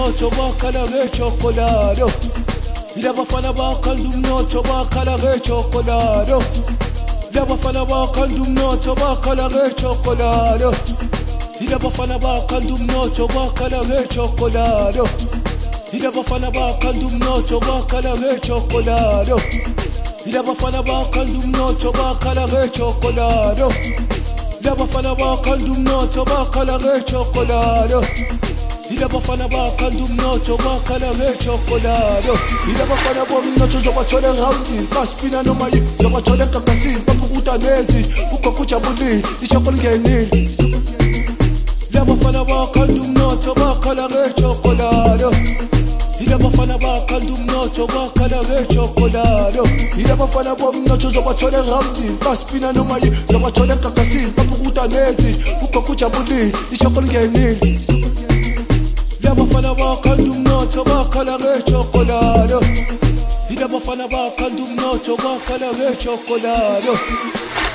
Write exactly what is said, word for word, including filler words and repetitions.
umnotho bakhala ngechokolado. Ilabafana bakhanda umnotho bakhala ngechokolado. Ilabafana bakhanda umnotho bakhala ngechokolado. Ilabafana bakhanda umnotho bakhala ngechokolado. Ilabafana bakhanda umnotho bakhala ngechokolado. Ilabafana bakhanda umnotho bakhala ngechokolado. Ilabafana bakhanda umnotho bakhala ngechokolado. Ilabafana bakhanda umnotho bakhala ngechokolado. Ilabafana bomnotho zobathola roundini baspina noma yi zobathola egagasini babukuta nezi ukokujabulile ishokolo ngenile. Ilabafana bakhanda umnotho bakhala ngechokolado. Ilabafana bakhanda umnotho bakhala ngechokolado. Ilabafana bomnotho zobathola roundini baspina noma yi zobathola egagasini babukuta nezi ukokujabulile ishokolo ngenile. Ilabafana bakhanda umnotho bakhala ngechokolado. Ilabafana bakhanda umnotho bakhala ngechokolado.